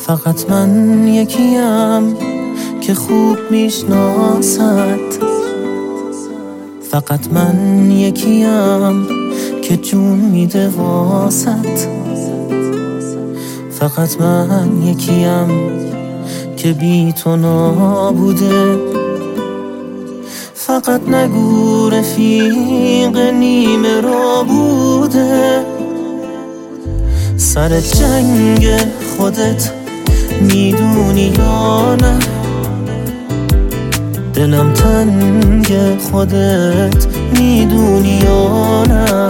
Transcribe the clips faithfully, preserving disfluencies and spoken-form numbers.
فقط من یکیم که خوب میشناست، فقط من یکیم که جون میده واسط، فقط من یکیم که بی تو نابوده. فقط نگو رفیق نیمه را بوده، سر جنگ خودت میدونی یا نه؟ دلم تنگ خودت میدونی یا نه؟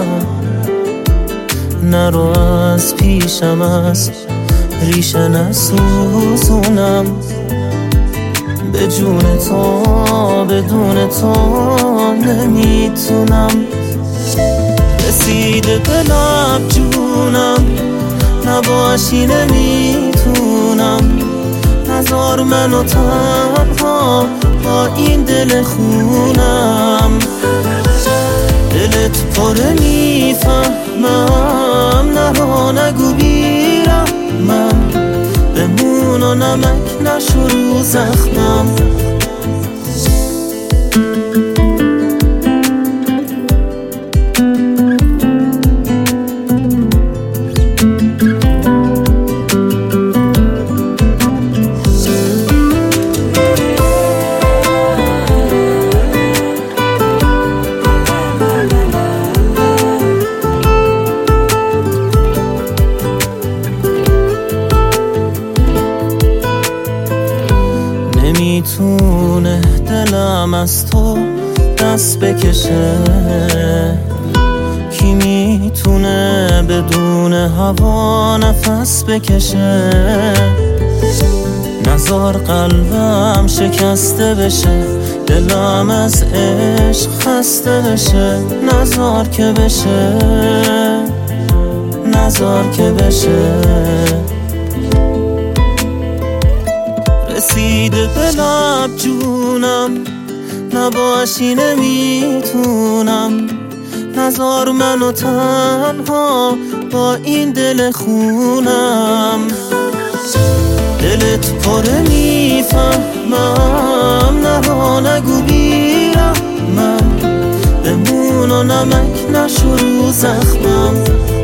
نرو از پیشم، از ریشه نسوزونم، به جون تو بدون تو نمیتونم. رسیده به لب جونم، نباشی نمیتونم. نذار منو تنها با این دل خونم. دلت پره میفهمم، نرا نگو بیرم من، بمون و نمک نشو رو زخمم. نمیتونه دلم از تو دست بکشه، کی میتونه بدون هوا نفس بکشه؟ نذار قلبم شکسته بشه، دلم از عشق خسته بشه. نذار که بشه، نذار که بشه. رسیده به لب جونم، نباشی نمیتونم. نذار منو تنها با این دل خونم. دلت پره میفهمم، نرا نگو بیرم من، بمون و نمک نشو رو زخمم.